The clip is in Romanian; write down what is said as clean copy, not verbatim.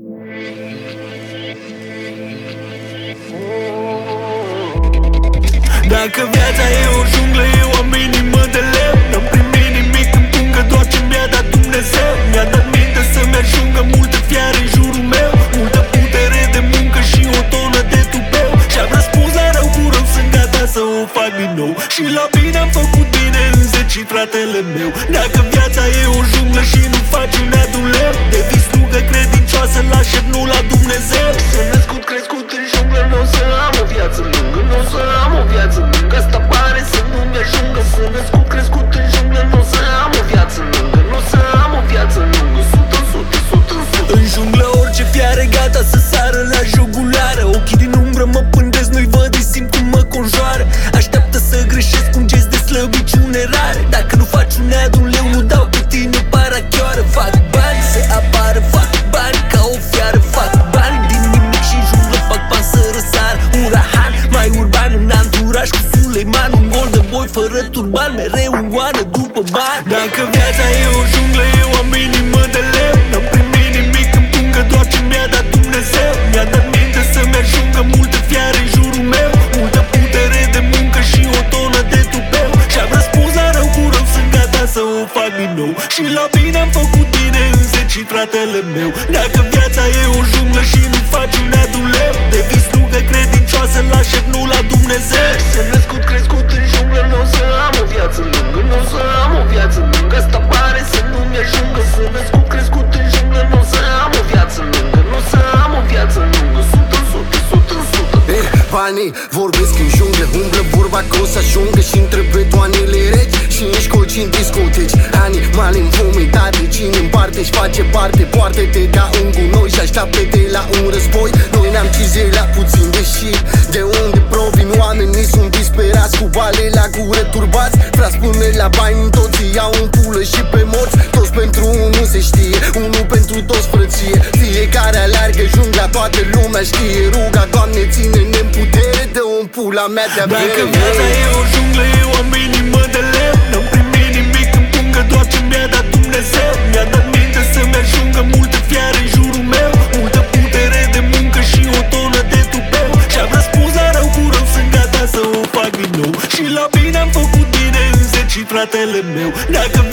Dacă viața e o junglă, eu am inimă de leu. N-am primit nimic în pungă, doar ce mi-a dat Dumnezeu. Mi-a dat minte să-mi ajungă multă fiare în jurul meu, multă putere de muncă și o tonă de tupeu. Și-am răspuns la rău cu rău, sunt gata să o fac din nou. Și la bine am făcut bine în 10, fratele meu. Dacă viața e o junglă și nu faci un aduleu, devii slugă credincioasă la șef, nu la Dumnezeu. Sunt născut, crescut în junglă, nu o să am o viață lungă, nu o să am o viață lungă. Asta pare să nu-mi ajungă. Sunt născut, crescut în junglă, nu o să am o viață lungă, nu o să am o viață lungă. 100%. În junglă orice fiare gata să sară la jugulară. Ochii din umbră mă pândesc, nu-i văd, îi simt cum mă conjoară. Așteaptă să greșesc un gest de slăbiciune rare. Dacă nu faci un aduleu, nu dau pe tine parachioară. Fac bani să apară, fac bani ca o fiară. Fac bani din nimic și în junglă fac bani să răsară. Un rahan mai urban în anturaj cu Suleiman, un gol de boi fără turban, mereu în goană după bani. Dacă viața e o junglă, eu am inimă de leu. N-am primit nimic în pungă, doar ce mi-a dat Dumnezeu. Mi-a dat minte să-mi ajungă multă fiare în jurul meu, multă putere de muncă și o tonă de tupeu. Și-am răspuns la rău cu rău, sunt gata să o fac din nou. Și la bine am făcut bine în 10, fratele meu. Dacă viața e o junglă și nu faci un aduleu, devii slugă credincioasă la șef, nu la Dumnezeu. Sunt născut, crescut în junglă, nu o să am o viață lungă, nu o să am o viață lungă. Asta pare să nu-mi ajungă. Sunt născut, crescut în junglă, nu o să am o viață lungă, nu o să am o viață lungă. 100%. Banii vorbesc în junglă, umblă vorba că o să ajungă și întrebe toanele reci și în școli și în discoteci. Animale în vomitare, cine împarte și face parte. Poartă-te ca un gunoi și așteaptă-te la un război. Noi n-am cizei la puțin de shit. De unde provin oamenii sunt disperați, cu bale la gură turbați. Frați până la bani, toți iau în pulă și pe morți. Toți pentru unul se știe, unul pentru toți frăție. Fiecare alargă jungla, toată lumea știe. Ruga, Doamne, ține-ne în putere, dă-o în pula mea de-a Dacă viața e o junglă, eu am inimă de leu. N-am primit nimic în pungă, doar ce mi-a dat Dumnezeu. Mi-a dat minte să-mi ajungă multă fiare în jurul meu, multă putere de muncă și o tonă de tupeu. Și-am răspuns la rău cu rău, sunt gata să o fac din nou. Și la bine am făcut bine în 10, fratele meu. Dacă